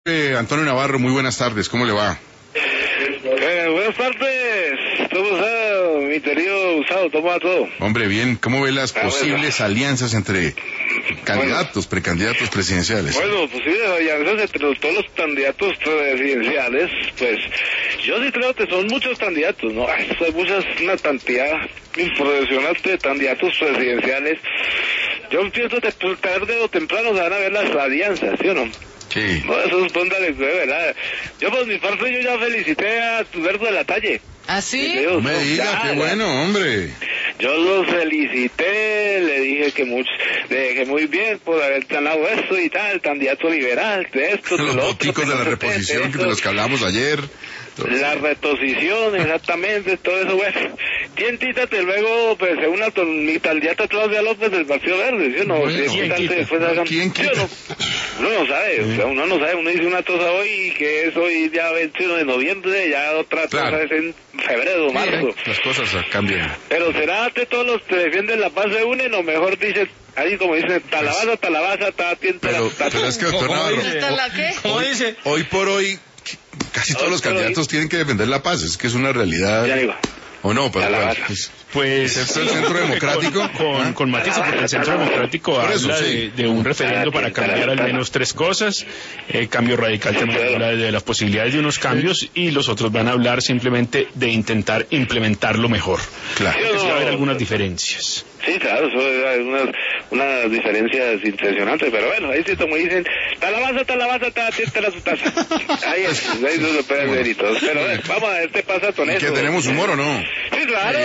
Antonio Navarro, muy buenas tardes, ¿cómo le va? Buenas tardes, ¿cómo está mi querido Gustavo? ¿Cómo va todo? Hombre, bien, ¿cómo ve las posibles alianzas entre candidatos, precandidatos presidenciales? Bueno, posibles alianzas entre todos los candidatos presidenciales, pues yo sí creo que son muchos candidatos, ¿no? Hay una cantidad impresionante de candidatos presidenciales. Yo pienso que tarde o temprano se van a ver las alianzas, ¿sí o no? Sí. No, eso es póndale, ¿verdad? Yo por mi parte yo ya felicité a Tuberto de la Calle. ¿Ah, sí? No me diga, qué bueno, hombre. Yo los felicité, le dije que muy bien por haber ganado esto y tal, candidato liberal, de esto, de Los lo boticos otro, de la reposición de los que hablamos ayer. La reposición, exactamente, todo eso, bueno. ¿Quién quítate luego, pues, se una con mi candidata Claudia López del Partido Verde, ¿sí o no? Bueno, ¿Quién quita? Uno no sabe, o sea, uno no sabe, uno dice una cosa hoy que es hoy ya 21 de noviembre, ya otra cosa es en febrero, marzo. Las cosas cambian. Pero ¿será que todos los que defienden la paz se unen o mejor dicen, ahí como dicen, talabaza, ta tienta, pero es que, doctor Navarro, ¿Cómo dice? hoy por hoy, casi todos los candidatos tienen que defender la paz, es que es una realidad. Ya digo. ¿O no? Pero pues ¿excepto el Centro Democrático? Con matices, porque el Centro Democrático habla de un referendo para cambiar al menos tres cosas. Cambio Radical también habla de las posibilidades de unos cambios, y los otros van a hablar simplemente de intentar implementarlo mejor. Claro. Va a haber algunas diferencias. Sí, claro, eso hay unas diferencias impresionantes, pero bueno, ahí sí como dicen, talabaza, tienta su taza. Ahí no lo pueden ver y todo. Pero bueno, vamos a ver qué pasa con eso. ¿Que tenemos humor o no? Sí, claro,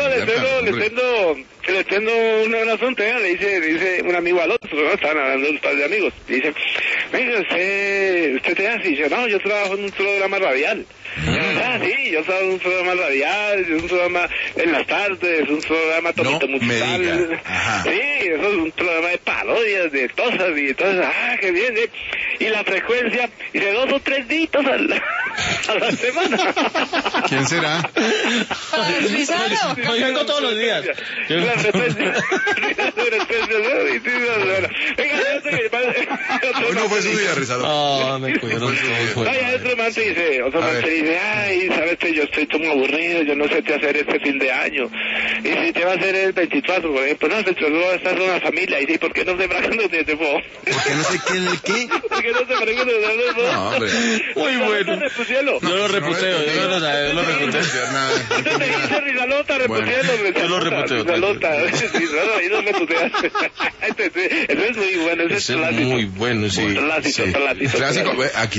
le tengo una frontera, le dice un amigo al otro, ¿no? Estaban hablando un par de amigos. Dice, venga, ¿usted te hace? Y dice, no, yo trabajo en un programa radial. Sí, yo trabajo en un programa radial, un programa en las tardes, un programa musical. Sí, eso es un programa de parodias, de cosas y entonces, qué bien, y la frecuencia, y de 2 o 3 días a la semana. ¿Quién será? Hoy vengo todos los días. La frecuencia. Hoy no fue su día, Rizado. Me cuidaron todos. Otro man te dice, ay, sabes que yo estoy como aburrido, yo no sé qué hacer este fin de año. Y si te va a hacer el 24, por ejemplo, no, el va a estar con una familia. Y dice, ¿por qué no se fragan los de fuego? ¿Por qué no sé qué? ¿Por qué no se fragan los de fuego? No, hombre. Muy bueno. Yo lo reputeo, yo lo reputeo. Eso te dice Rizalota, reputielo. Yo lo reputeo. Rizalota, ahí no reputeas. Eso es muy bueno, ese es clásico. Muy bueno, sí. Clásico. Clásico, aquí